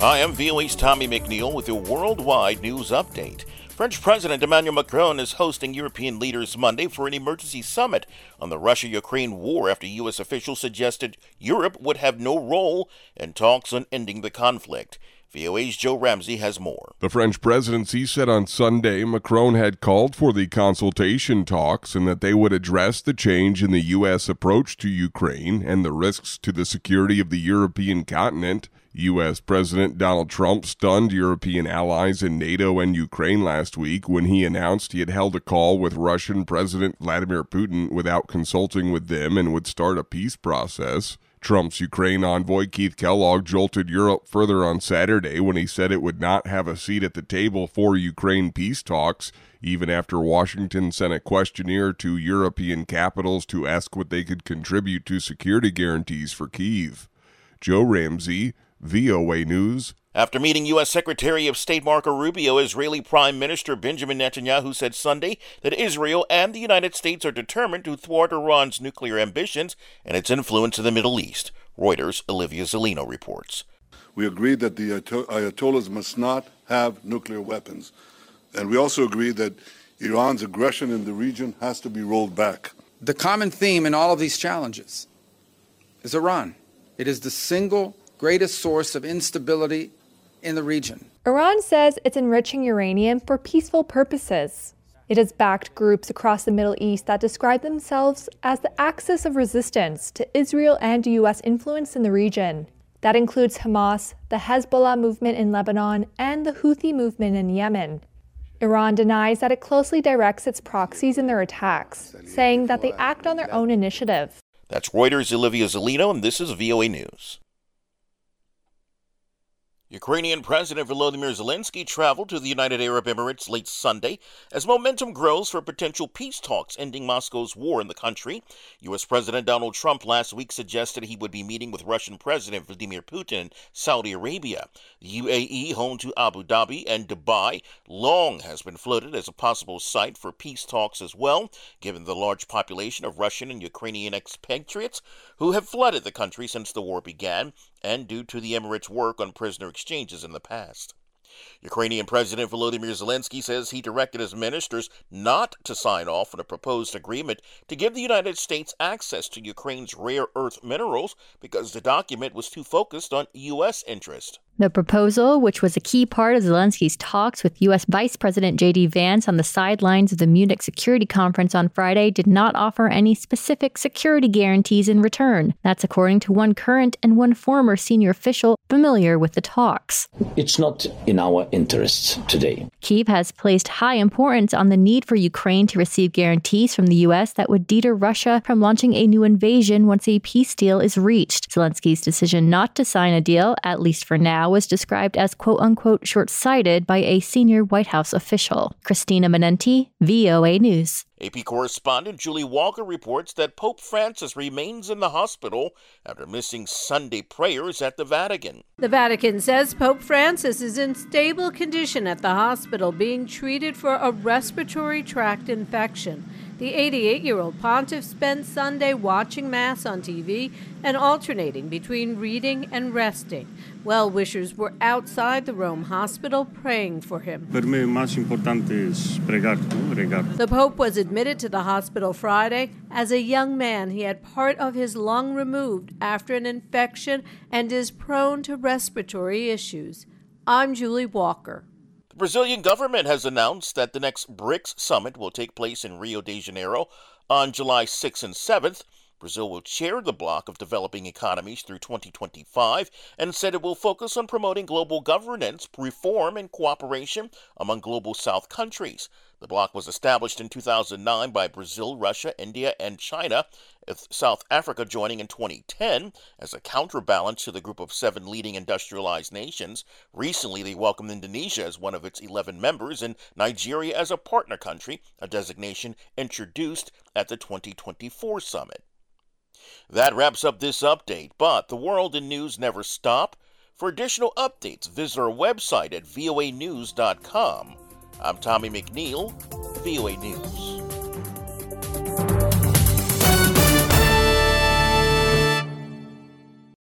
Hi, I'm VOA's Tommy McNeil with your worldwide news update. French President Emmanuel Macron is hosting European leaders Monday for an emergency summit on the Russia-Ukraine war after U.S. officials suggested Europe would have no role in talks on ending the conflict. VOA's Joe Ramsey has more. The French presidency said on Sunday Macron had called for the consultation talks and that they would address the change in the U.S. approach to Ukraine and the risks to the security of the European continent. U.S. President Donald Trump stunned European allies in NATO and Ukraine last week when he announced he had held a call with Russian President Vladimir Putin without consulting with them and would start a peace process. Trump's Ukraine envoy Keith Kellogg jolted Europe further on Saturday when he said it would not have a seat at the table for Ukraine peace talks, even after Washington sent a questionnaire to European capitals to ask what they could contribute to security guarantees for Kyiv. Joe Ramsey, VOA News. After meeting U.S. Secretary of State Marco Rubio, Israeli Prime Minister Benjamin Netanyahu said Sunday that Israel and the United States are determined to thwart Iran's nuclear ambitions and its influence in the Middle East. Reuters' Olivia Zellino reports. We agreed that the Ayatollahs must not have nuclear weapons. And we also agreed that Iran's aggression in the region has to be rolled back. The common theme in all of these challenges is Iran. It is the single greatest source of instability in the region. Iran says it's enriching uranium for peaceful purposes. It has backed groups across the Middle East that describe themselves as the axis of resistance to Israel and U.S. influence in the region. That includes Hamas, the Hezbollah movement in Lebanon, and the Houthi movement in Yemen. Iran denies that it closely directs its proxies in their attacks, saying that they act on their own initiative. That's Reuters' Olivia Zellino, and this is VOA News. Ukrainian President Volodymyr Zelensky traveled to the United Arab Emirates late Sunday as momentum grows for potential peace talks ending Moscow's war in the country. U.S. President Donald Trump last week suggested he would be meeting with Russian President Vladimir Putin in Saudi Arabia. The UAE, home to Abu Dhabi and Dubai, long has been floated as a possible site for peace talks as well, given the large population of Russian and Ukrainian expatriates who have flooded the country since the war began, and due to the Emirates' work on prisoner exchanges in the past. Ukrainian President Volodymyr Zelensky says he directed his ministers not to sign off on a proposed agreement to give the United States access to Ukraine's rare earth minerals because the document was too focused on U.S. interest. The proposal, which was a key part of Zelensky's talks with U.S. Vice President J.D. Vance on the sidelines of the Munich Security Conference on Friday, did not offer any specific security guarantees in return. That's according to one current and one former senior official familiar with the talks. It's not in our interests today. Kyiv has placed high importance on the need for Ukraine to receive guarantees from the U.S. that would deter Russia from launching a new invasion once a peace deal is reached. Zelensky's decision not to sign a deal, at least for now, was described as quote-unquote short-sighted by a senior White House official. Christina Manenti, VOA News. AP correspondent Julie Walker reports that Pope Francis remains in the hospital after missing Sunday prayers at the Vatican. The Vatican says Pope Francis is in stable condition at the hospital being treated for a respiratory tract infection. The 88-year-old pontiff spent Sunday watching Mass on TV and alternating between reading and resting. Well-wishers were outside the Rome hospital praying for him. The Pope was admitted to the hospital Friday. As a young man, he had part of his lung removed after an infection and is prone to respiratory issues. I'm Julie Walker. The Brazilian government has announced that the next BRICS summit will take place in Rio de Janeiro on July 6th and 7th. Brazil will chair the bloc of developing economies through 2025 and said it will focus on promoting global governance, reform, and cooperation among global South countries. The bloc was established in 2009 by Brazil, Russia, India, and China, with South Africa joining in 2010 as a counterbalance to the group of 7 leading industrialized nations. Recently, they welcomed Indonesia as one of its 11 members and Nigeria as a partner country, a designation introduced at the 2024 summit. That wraps up this update, but the world and news never stop. For additional updates, visit our website at voanews.com. I'm Tommy McNeil, VOA News.